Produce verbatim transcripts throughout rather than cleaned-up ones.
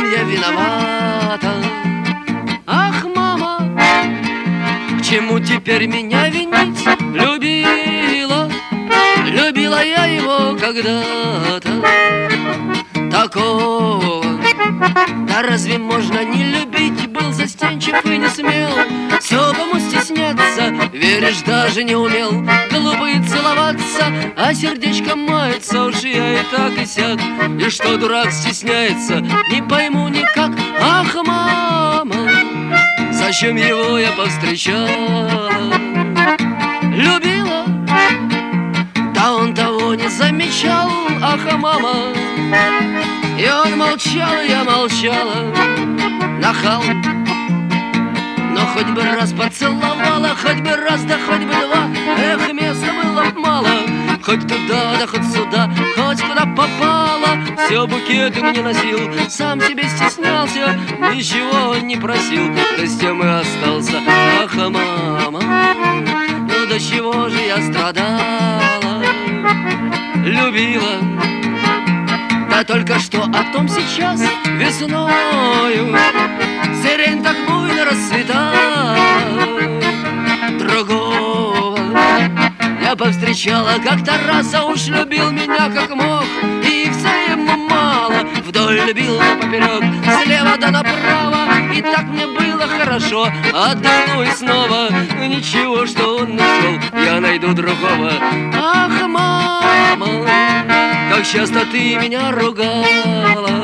чем я виновата? Ах, мама, к чему теперь меня винить? Любила, любила я его когда-то, такого. Да разве можно не любить? Был застенчив и не смел, все кому стесняться, веришь, даже не умел. Глупо целоваться, а сердечко мается. Уж я и так и сяк, и что дурак стесняется, не пойму никак. Ах, мама, зачем его я повстречала? Любила, да он того не замечал. Ах, мама, и он молчал, и я молчала. Нахал, но хоть бы раз поцеловала, хоть бы раз, да хоть бы два. Эх, места было мало, хоть туда, да хоть сюда, хоть куда попало. Все букеты мне носил, сам себе стеснялся, ничего не просил, да с тем и остался. Ах, мама, ну до чего же я страдала? Любила, да только что о том сейчас весною сирень так буйно расцветала. Другого я повстречала как-то раз, а уж любил меня как мог, и все ему мало. Вдоль любил да поперек, слева да направо, и так мне было хорошо. Отдохну и снова, ничего, что он нашел, я найду другого. Ах, мама, как часто ты меня ругала,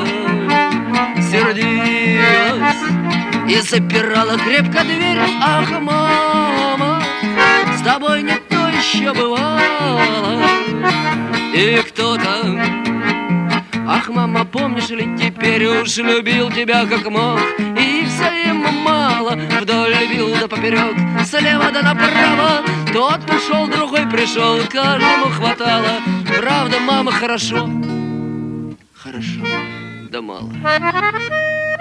сердилась и запирала крепко дверь. Ах, мама, с тобой не то еще бывало. И кто-то, ах, мама, помнишь ли, теперь уж любил тебя как мог, и все ему мало. Вдоль любил да поперек, слева да направо. Тот ушел, другой пришел, каждому хватало. Правда, мама, хорошо, хорошо, да мало.